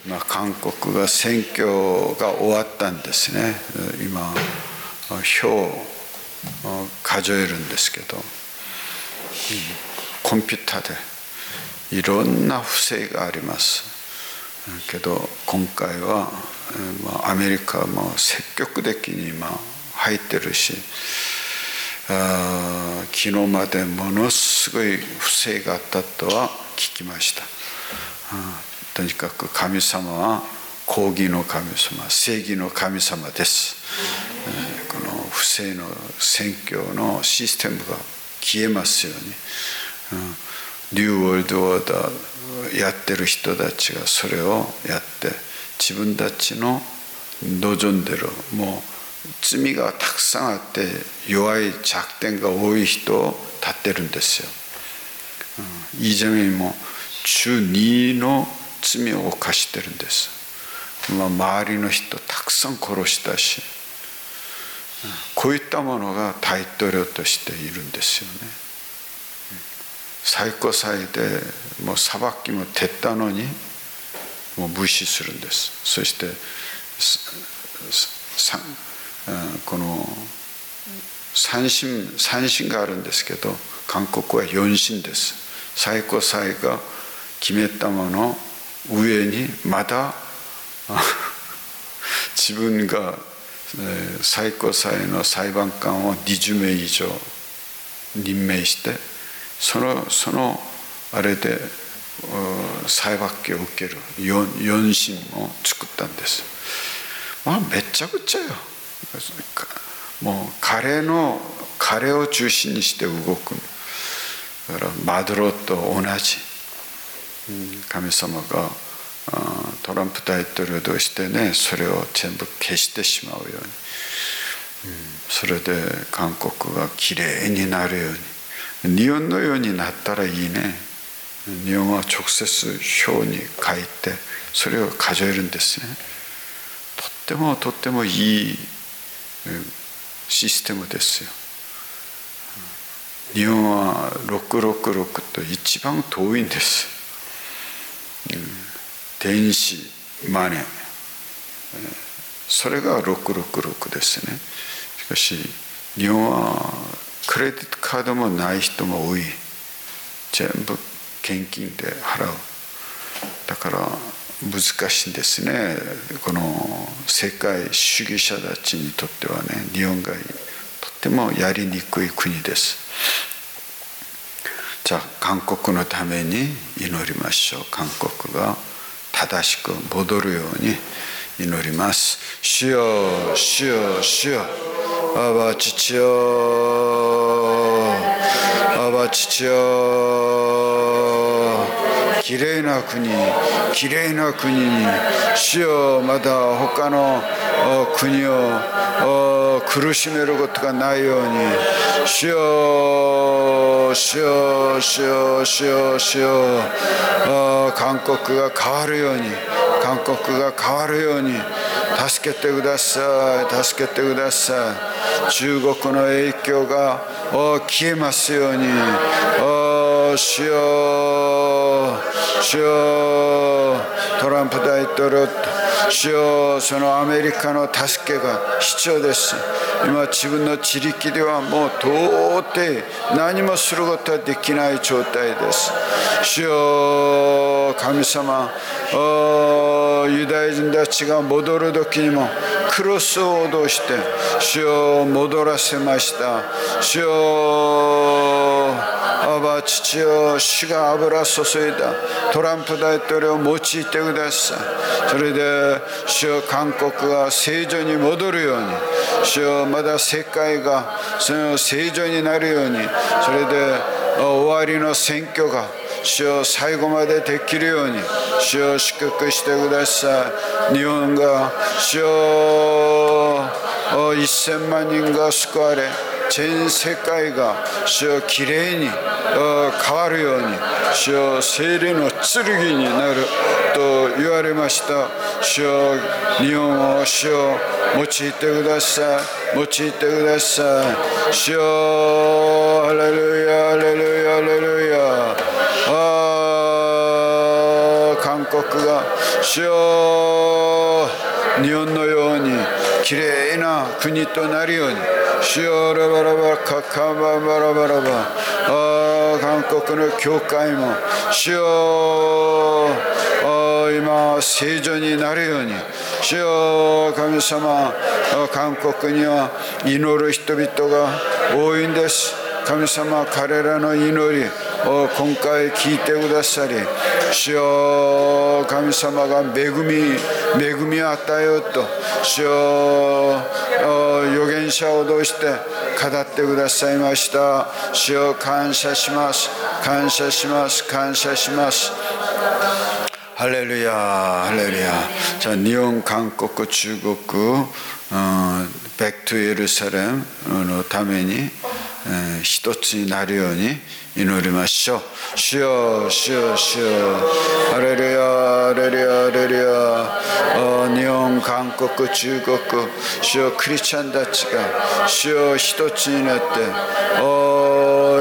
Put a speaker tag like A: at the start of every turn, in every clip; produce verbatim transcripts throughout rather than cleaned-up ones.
A: まあ、韓国が選挙が終わったんですね。今票を数えるんですけど、コンピューターでいろんな不正がありますけど、今回は、まあ、アメリカも積極的に今入ってるし、あ昨日までものすごい不正があったとは聞きました。あとにかく神様は公義の神様、正義の神様です。この不正の選挙のシステムが消えますように、ニューワールドオーダーやってる人たちがそれをやって、自分たちの望んでる、もう罪がたくさんあって弱い弱点が多い人を立ってるんですよ。イ・ジェミョンも中にの罪を犯してるんです。まあ、周りの人たくさん殺したし、こういったものが大統領としているんですよね。最高裁でもう裁きも徹ったのにもう無視するんです。そしてこの三審三審があるんですけど、韓国は四審です。最高裁が決めたもの上にまだ自分が最高裁の裁判官をにじゅうめい以上任命して、そのそのあれで裁判を受ける四審を作ったんです。まあめちゃくちゃよ。もう彼の彼を中心にして動く。だからマドロと同じ、神様がトランプ大統領としてね、それを全部消してしまうように、それで韓国がきれいになるように、日本のようになったらいいね。日本は直接表に書いてそれを数えるんですね。とってもとってもいいシステムですよ。日本はろくろくろくと一番遠いんです。電子マネー、それがろくろくろくですね。しかし日本はクレジットカードもない人も多い。全部現金で払う。だから難しいんですね。この世界主義者たちにとってはね、日本がとってもやりにくい国です。じゃあ韓国のために祈りましょう。韓国が正しく戻るように祈ります。主よ、主よ、主よ、アバ父よ、アバ父よ、きれいな国、きれいな国に、主よ、まだ他の国を苦しめることがないように、主よ、主よ、主よ、主よ、主よ、韓国が変わるように、韓国が変わるように助けてください、助けてください。中国の影響が消えますように、主よ、主よ、トランプ大統領と主よ、そのアメリカの助けが必要です。今自分の自力ではもう到底何もすることはできない状態です。主よ、神様、ユダヤ人たちが戻る時にもクロスを脅して主よ戻らせました。主よ、アバ父よ、主が油注いだトランプ大統領を用いてください。それで主よ、韓国が正常に戻るように、主よ、まだ世界がその正常になるように、それで終わりの選挙が主よ最後までできるように主よ祝福してください。日本が主よせんまんにんが救われ、全世界が主よきれいに変わるように、主よ聖霊の剣になると言われました。主よ日本を主よ用いてください、用いてください。主よハレルヤ、ハレルヤ、ハレルヤ。韓国が主主よ日本のようにきれいな国となるように、主よラバラバカカババラバラバ、あ韓国の教会も主よ今聖女になるように、主よ神様、韓国には祈る人々が多いんです。神様、彼らの祈りを今回聞いてくださり、主よ神様が恵み恵みを与えようと、主よ預言者を通して語ってくださいました。主よ感謝します、感謝します、感謝します。ハレルヤ、ハレルヤ。じゃあ日本、韓国、中国、バックトゥエルサレムのために一つになるように祈りましょう。主よ、主よ、主よ。ハレルヤ、ハレルヤ、ハレルヤ。日本、韓国、中国、主よクリスチャンたちが主よ一つになって、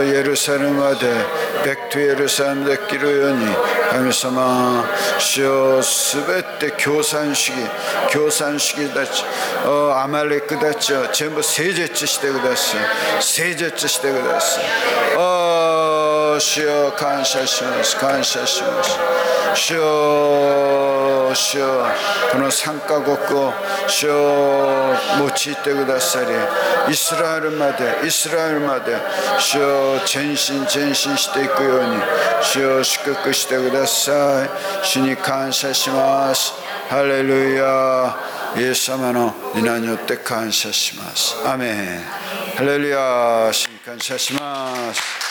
A: エルサレムまでバックトゥエルサレムできるように、神様、主よすべて共産主義、共産主義たち、アマレクたちを全部整絶してください。整絶してください。主よ感謝します、感謝します。主よ、主よこのさんカ国を主よ用いてくださり、イスラエルまでイスラエルまで主よ前進前進していくように主よ祝福してください。主に感謝します。ハレルヤ。イエス様の皆によって感謝します。アメン。ハレルヤ。主に感謝します。